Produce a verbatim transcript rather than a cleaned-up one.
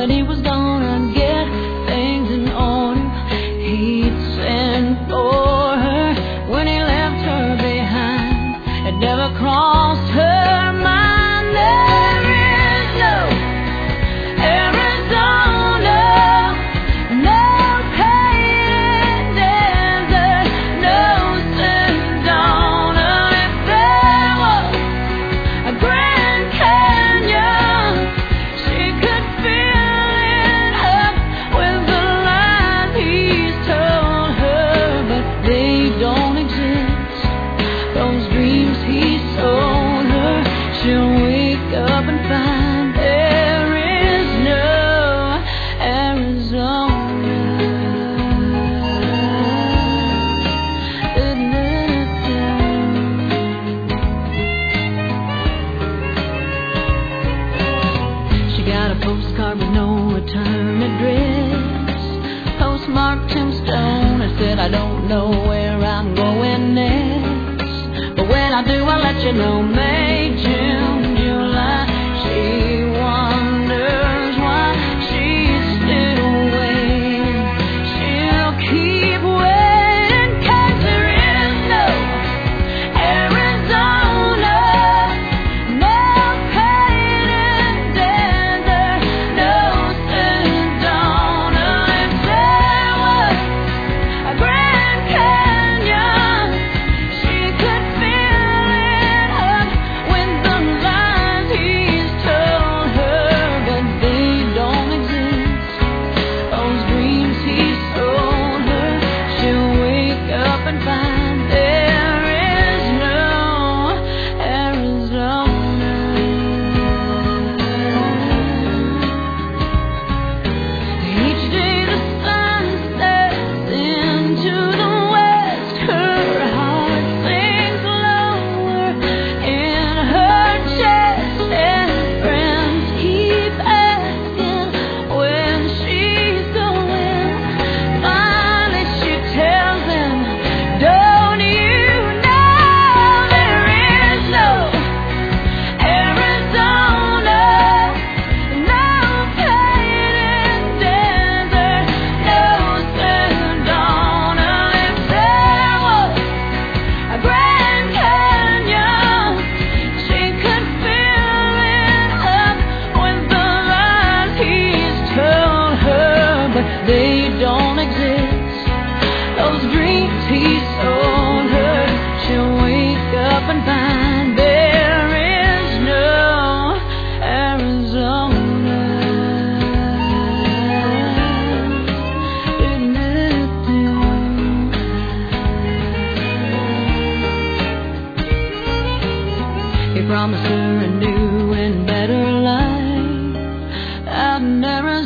that he was gonna get things in order. He'd send for her when he left her behind. It never crossed her mind. There is no Arizona, no pain desert, no Sedona. If there was a Grand Canyon, she could fill it up with the lies he's told her, but they don't exist. Those dreams he sold her, she'll wake up and find there is no Arizona. She got a postcard with no return address, postmarked Tombstone. It said, I don't know where I'm going next, but when I do, I'll let you know. May, June, July. She wonders why she's still waiting. She'll keep waiting, 'cause there is no Arizona, no painted desert, no Sedona. If there was a Grand Canyon, she could fill it up with the lies he's told her, but they don't exist. Those dreams he sold her, she'll wake up and find there is no Arizona. Each day the sun sets into the west, her heart sinks lower in her chest, and friends keep asking when she's going. Finally she tells them, don't you know there is no Arizona, no painted desert, no Sedona. If there was a Grand Canyon, she could fill it up with the lies he's told her, but they don't exist. Those dreams he sold her, she'll wake up and find there is no Arizona. He promised her a new and better life out in Arizona.